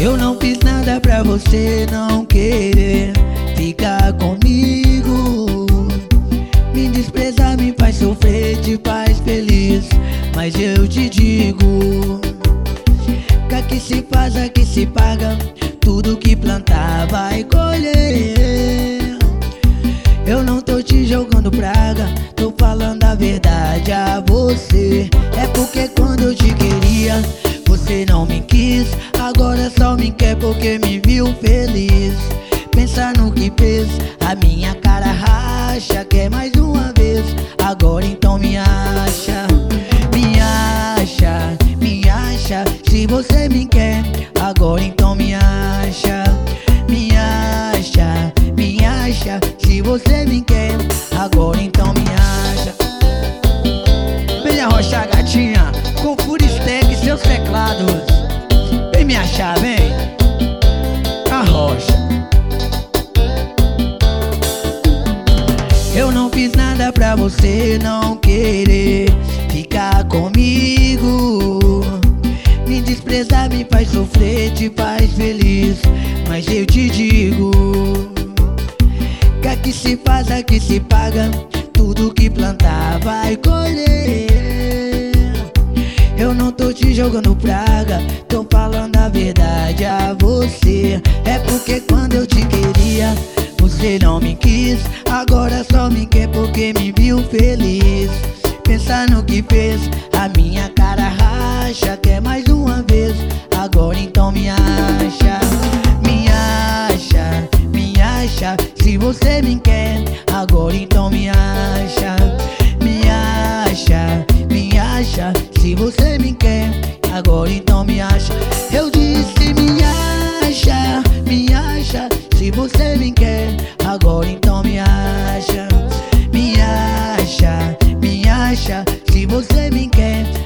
Eu não fiz nada pra você não querer ficar comigo. Me desprezar me faz sofrer, te faz feliz, mas eu te digo que aqui se faz, aqui se paga, tudo que plantar vai colher. Eu não tô te jogando praga, tô falando a verdade a você. É porque quando eu te queria, você não me quis, agora só me quer porque me viu feliz. Pensa no que fez, a minha cara racha, quer mais uma vez, agora então me acha. Me acha, me acha, se você me quer, agora então me acha. Me acha, me acha, se você me quer, agora então me acha. Venha arrochar, gatinha, com Furistec e seus teclados. Vem me achar, vem, arrocha. Eu não fiz nada pra você não querer ficar comigo. Me desprezar me faz sofrer, te faz feliz, mas eu te digo que aqui se faz, aqui se paga, tudo que plantar vai colher. Eu não tô te jogando praga, tô falando a verdade a você. É porque quando eu te queria, você não me quis, agora só me quer porque me viu feliz. Pensa no que fez, a minha cara racha, quer mais uma vez, agora então me acha. Me acha, me acha, se você me quer, agora então me acha. Me acha, me acha, se você me quer, agora então me acha. Eu disse me acha, se você me quer, agora então me acha. Me acha, se você me quer,